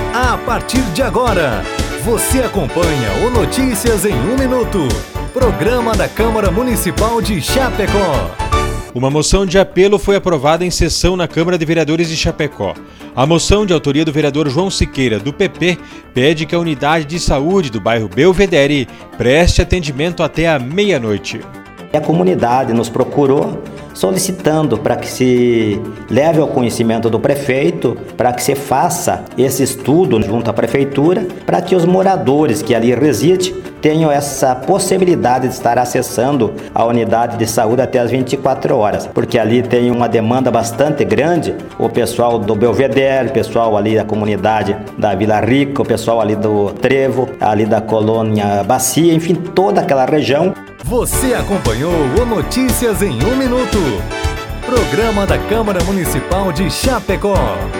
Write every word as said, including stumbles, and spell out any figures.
A partir de agora, você acompanha o Notícias em um Minuto, programa da Câmara Municipal de Chapecó. Uma moção de apelo foi aprovada em sessão na Câmara de Vereadores de Chapecó. A moção, de autoria do vereador João Siqueira, do P P, pede que a unidade de saúde do bairro Belvedere preste atendimento até a meia-noite. A comunidade nos procurou solicitando para que se leve ao conhecimento do prefeito, para que se faça esse estudo junto à prefeitura, para que os moradores que ali residem tenham essa possibilidade de estar acessando a unidade de saúde até as vinte e quatro horas, porque ali tem uma demanda bastante grande, o pessoal do Belvedere, o pessoal ali da comunidade da Vila Rica, o pessoal ali do Trevo, ali da Colônia Bacia, enfim, toda aquela região. Você acompanhou o Notícias em um Minuto, programa da Câmara Municipal de Chapecó.